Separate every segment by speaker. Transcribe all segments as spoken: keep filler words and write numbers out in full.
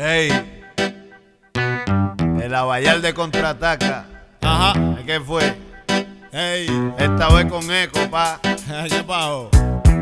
Speaker 1: Ey, el Abayal de contraataca.
Speaker 2: Ajá.
Speaker 1: ¿Qué fue?
Speaker 2: Ey.
Speaker 1: Esta vez con eco, pa.
Speaker 2: ¿Qué pasó?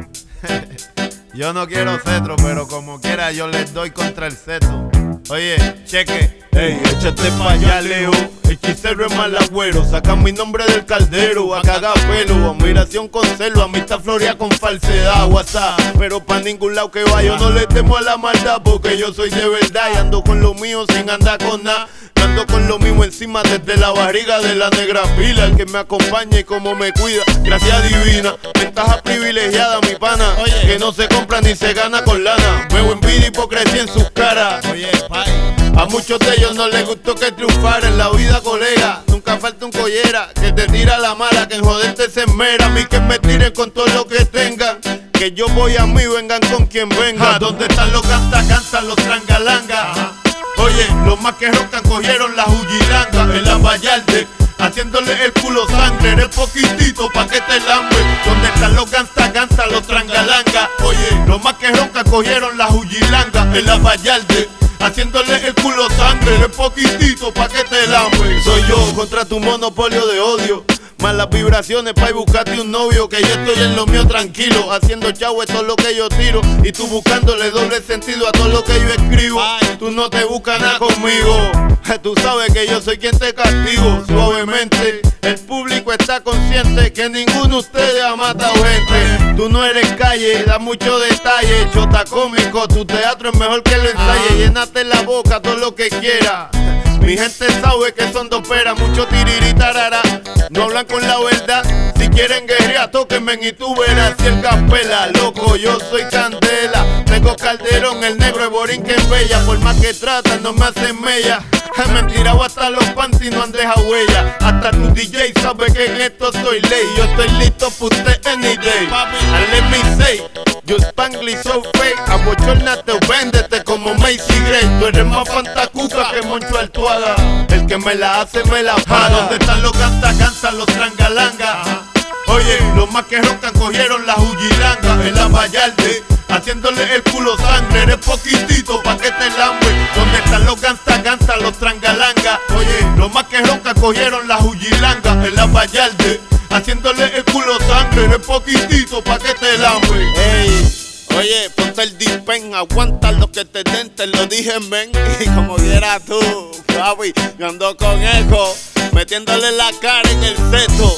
Speaker 1: Yo no quiero cetro, pero como quiera yo les doy contra el cetro. Oye, cheque.
Speaker 3: Ey, échate pa' allá, Leo. Hechicero es mal agüero. Sacan mi nombre del caldero. A cagar pelo. Admiración con celo. Amistad florea con falsedad. WhatsApp. Pero pa' ningún lado que vaya. Yo no le temo a la maldad. Porque yo soy de verdad. Y ando con lo mío sin andar con nada. Ando con lo mismo encima desde la barriga de la negra pila. El que me acompaña y como me cuida. Gracias divina. Ventaja privilegiada, mi pana.
Speaker 2: Oye.
Speaker 3: Que no se compra ni se gana con lana. Veo envidia y hipocresía en sus caras.
Speaker 2: Oye, pai.
Speaker 3: A muchos de ellos no les gustó que triunfara en la vida, colega. Nunca falta un collera que te tira la mala, que en joderte se esmera. A mí que me tiren con todo lo que tengan. Que yo voy a mí, vengan con quien venga. ¿Dónde están los canta, cantan los trangalangas? Oye, los más que roncan cogieron la jujilanga en la Vallarde, haciéndole el culo sangre. Eres poquitito pa' que te lambe. ¿Dónde están los gangsta, gangsta, los trangalangas? Oye, los más que roncan cogieron la jujilanga en la Vallarde, haciéndole el culo sangre. Eres poquitito pa' que te lambe. Soy yo contra tu monopolio de odio. Más las vibraciones pa' ir buscarte un novio. Que yo estoy en lo mío tranquilo, haciendo chavo, esto es lo que yo tiro. Y tú buscándole doble sentido a todo lo que yo escribo. Tú no te buscas nada conmigo. Tú sabes que yo soy quien te castigo suavemente. El público está consciente que ninguno de ustedes ha matado gente. Tú no eres calle, da mucho detalle. Chota cómico, tu teatro es mejor que el ensayo. Llénate la boca todo lo que quieras. Mi gente sabe que son dos peras, mucho tiriritarara. No hablan con la verdad. Si quieren guerrear, tóquenme y tú verás. Si el capela, loco, yo soy candela. Tengo Calderón, el negro de Borinquen bella. Por más que tratan, no me hacen mella. Me han tirado hasta los panties, no han dejado huella. Hasta tu D J sabe que en esto soy ley. Yo estoy listo pa' usted any day. And let me say, you Spanglish so fake. Abochornate o véndete como Macy Gray. Tú eres más fantacuca que Moncho Altuaga. El que me la hace me la paga. ¿Dónde están los canta, cantan los trangalangas? Oye, los más que roncan cogieron la jujilanga en la Vallarde, haciéndole el culo sangre. Eres poquitito pa' que te lambe. ¿Dónde están los gangsta, gangsta, los trangalangas? Oye, los más que roncan cogieron la jujilanga en la Vallarde, haciéndole el culo sangre. Eres poquitito pa' que te lambe.
Speaker 2: Ey. Oye, ponte el dispen, aguanta lo que te den, te lo dije, men. Y como quieras tú, papi, yo ando con eco, metiéndole la cara en el seto.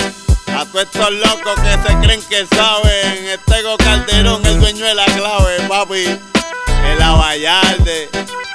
Speaker 2: A todos estos locos que se creen que saben. Este Go Calderón, el dueño de la clave, papi. El Abayalde.